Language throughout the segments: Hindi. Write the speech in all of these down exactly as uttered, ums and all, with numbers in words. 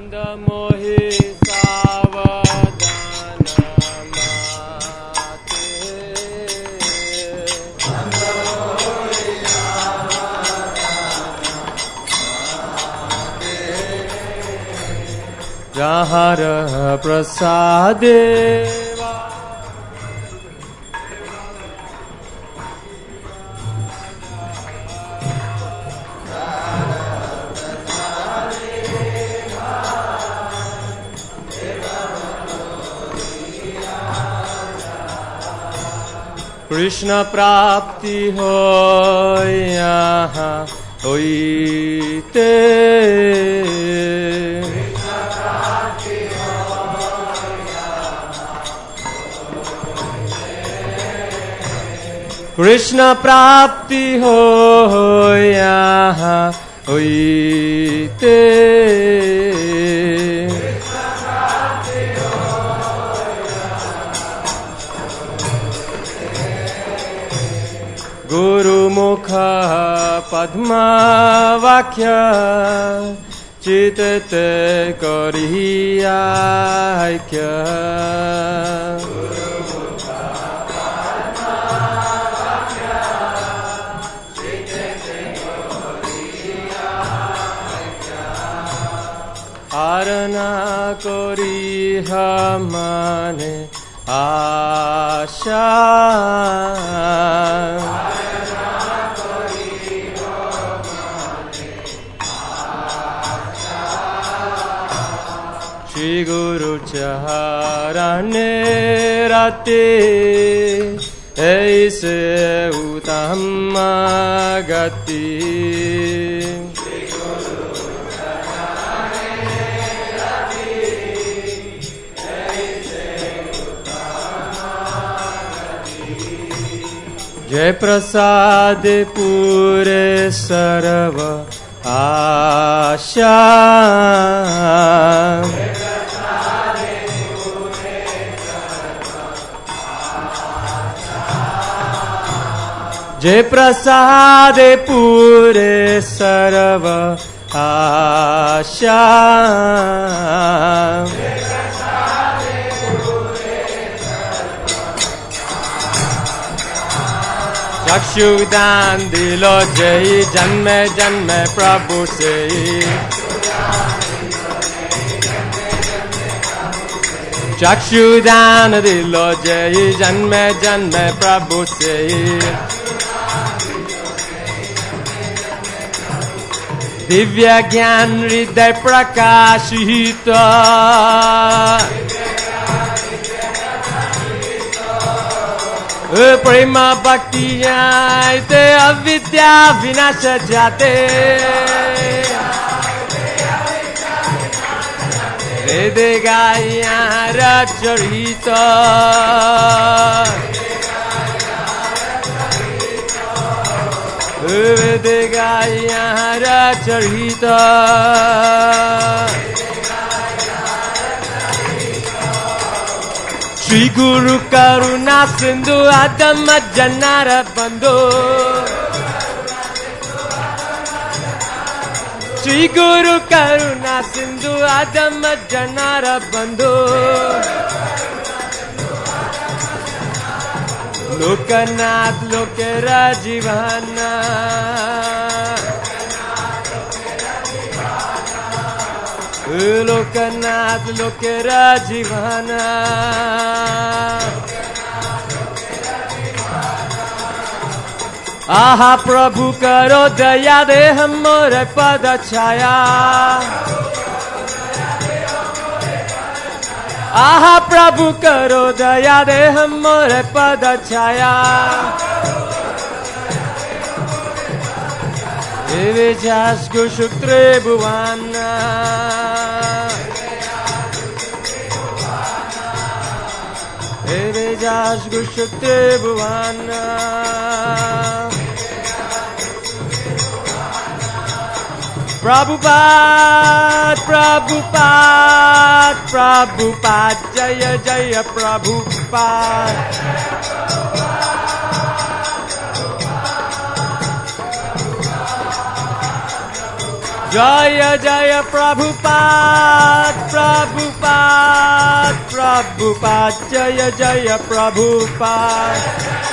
मंद मोहि सावधान माते जहाँ प्रसादे कृष्ण प्राप्ति हो यहाँ होइते कृष्ण प्राप्ति हो यहाँ होइते गुरुमुख पद्मा वाक्य चित्त करियाक्य आरना करिह माने आशा श्री गुरु चरणे रते ऐसे उत्तम गति जय प्रसाद पूरे सर्व आशा जय प्रसाद पूरे सर्व आशा चक्षुदान दिलो जय जन्म जन्म प्रभु से चक्षुदान दिलो जय जन्म जन्म प्रभु से दिव्य ज्ञान हृदय प्रकाशित प्रेम भक्ति आते अविद्या विनाश जाते वेद गाया रचरित वेद गाया रचरित श्री गुरु करुणा सिंधु आदम जन्नार बंधु श्री गुरु करुणा सिंधु आदम जन्नार बंधु लोकनाथ लोकेर जीवना लोकनाथ लोकेर जीवना आहा प्रभु करो दया दे हमरे पद छाया आहा प्रभु करो दया दे हमरे पद छाया विजास गुशुक्रे Bhuwana विजास गुशुक्रे Bhuwana Prabhupada, Prabhupada, Prabhupada, Jaya Jaya Prabhupada. Jaya Jaya Prabhupada, Prabhupada, Prabhupada, Jaya Jaya Prabhupada.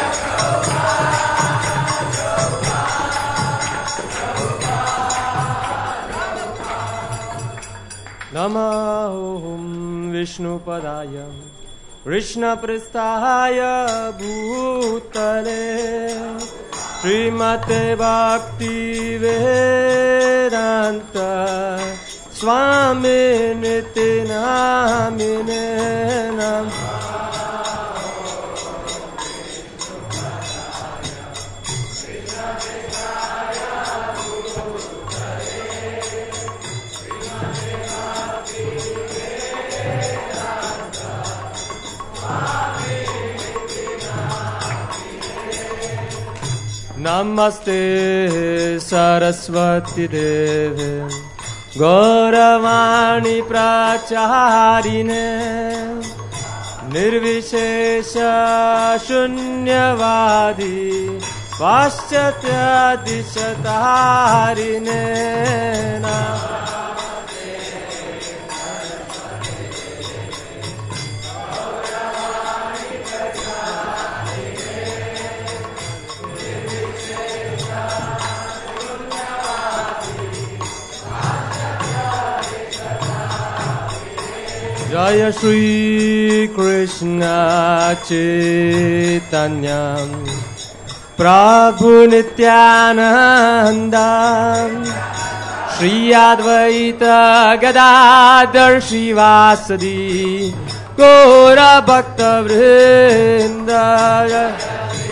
Namo Vishnupadaya Krishna Prasthaya Bhutale Srimate Bhakti Vedanta Swami Niti Namine Nam Namaste Saraswati Deve Gauravani Pracharine Nirvishesha Shunyavadi Paschatya Dishatarine Jaya Shri Krishna Chaitanya Prabhu Nityananda Shri Advaita Gadadhar Shivasadi Gaura Bhakta Vrinda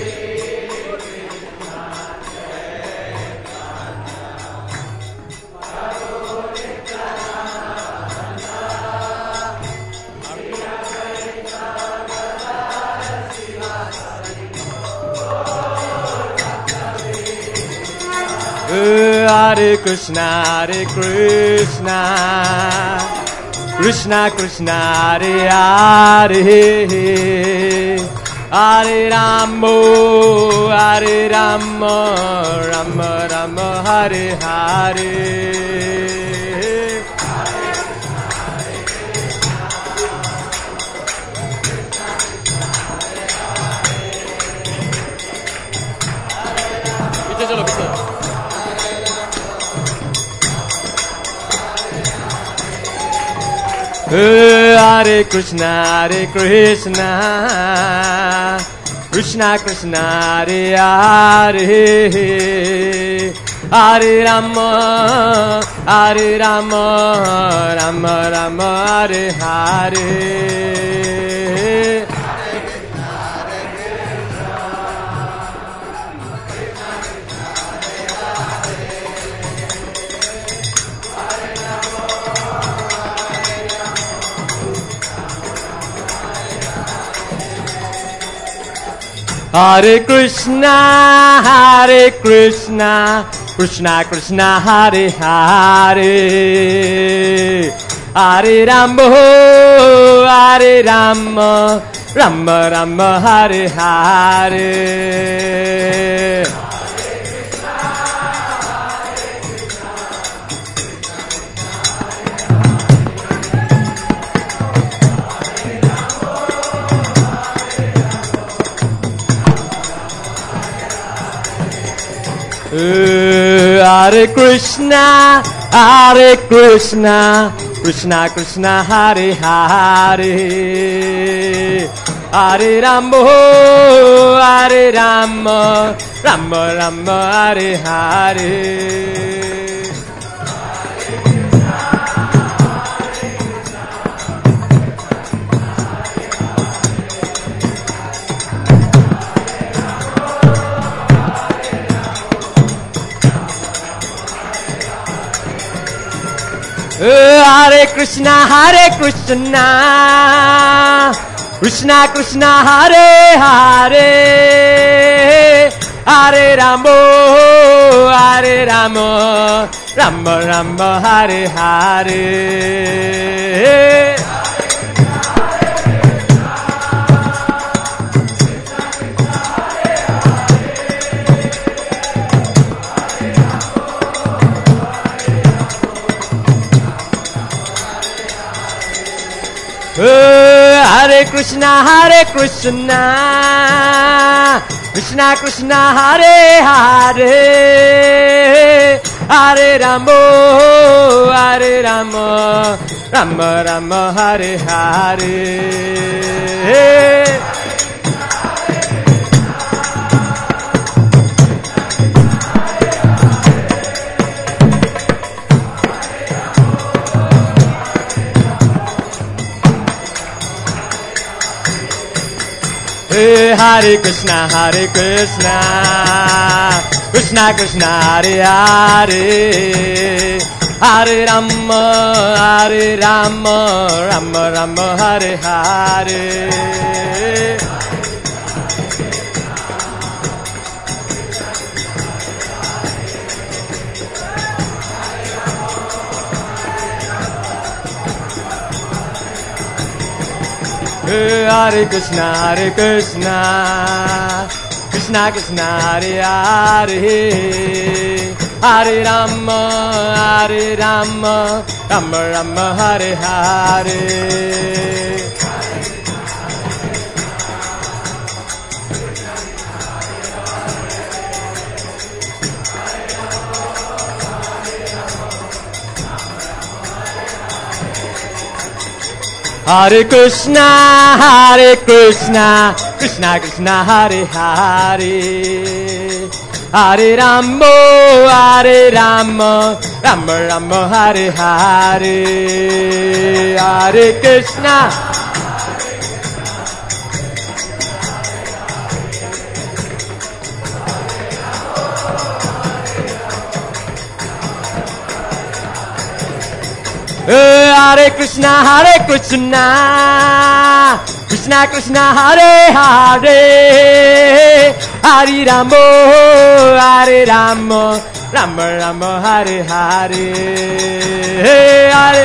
Hare Krishna, Hare Krishna, Krishna Krishna, Hare Hare, Hare Rama, Hare Rama, Rama Rama, Hare Hare. Hare Krishna, Hare Krishna, Krishna Krishna, Hare Hare, Hare Rama, Hare Rama, Rama Rama, Hare Hare. Hare Krishna, Hare Krishna, Krishna Krishna, Hare Hare, Hare Rama, Hare Rama, Rama Rama, Hare Hare. Hare Krishna, Hare Krishna, Krishna Krishna, Hare Hare, Hare Rama, Hare Rama, Rama Rama, Hare Hare. Hare Krishna, Hare Krishna, Krishna Krishna, Hare Hare, Hare Rama, Hare Rama, Rama Rama, Hare Hare. Hare Krishna, Hare Krishna, Krishna Krishna, Hare Hare, Hare Rama, Hare Rama, Rama Rama, Hare Hare. Hare Krishna, Hare Krishna, Krishna Krishna, Hare Hare, Hare Rama, Hare Rama, Rama Rama, Hare Hare. Hare Krishna, Hare Krishna, Krishna Krishna, Hare Hare, Hare Rama, Hare Rama, Rama Rama, Hare Hare. Hare Krishna, Hare Krishna, Krishna Krishna, Hare Hare, Hare Rama, Hare Rama, Rama Rama, Hare Hare. Hare Krishna, Hare Krishna, Hare Krishna, Krishna Krishna, Hare Hare, Hare Rama, Hare Rama, Rama Rama, Hare Hare. Hare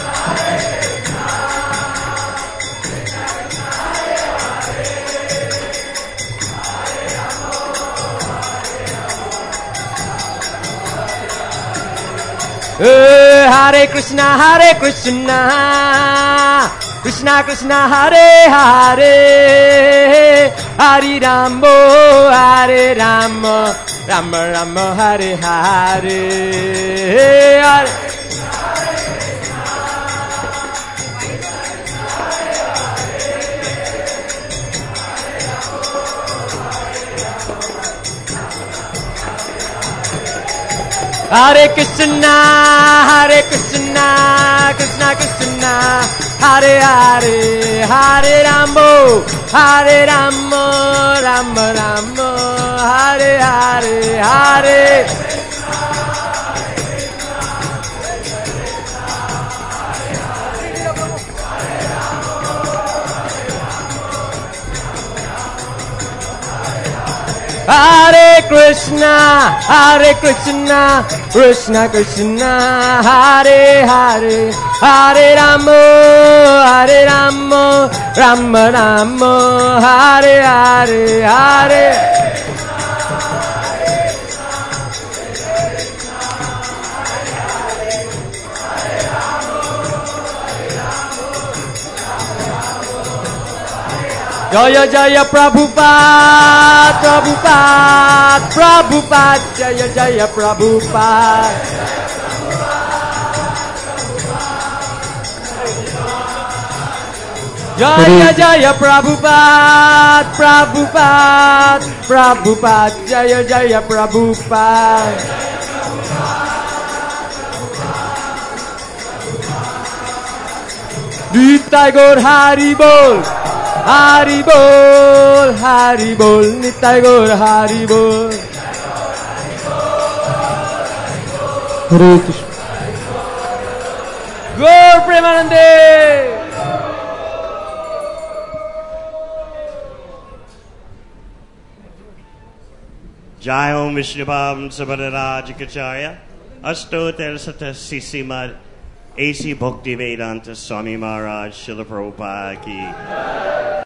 Hare Krishna, Hare Krishna, Krishna Krishna, Hare Hare, Hare Rama, Hare Rama, Rama Rama, Hare Hare. Hare Hare Krishna, Hare Krishna, Krishna Krishna, Hare Hare, Hare Rama, Hare Rama, Rama Rama, Hare Hare, Hare. Hare Krishna, Hare Krishna, Krishna Krishna, Hare Hare, Hare Rama, Hare Rama, Rama Rama, Hare Hare, Hare. Jaya Jaya Prabhupada, Prabhupada, Prabhupada, Jaya Jaya Prabhupada. Jaya Jaya Prabhupada, Prabhupada, Prabhupada, Jaya Jaya Prabhupada. Nitai Gaur Hari Bol, Hari Bol, Hari Bol, Nitai Gaur Hari Bol. Hare Krishna. Gaur Premanande. Jai Om Vishnubham Sabhararaj Kacharya Astotel Sata Sisimad A C Bhakti Vedanta Swami Maharaj Srila Prabhupada Ki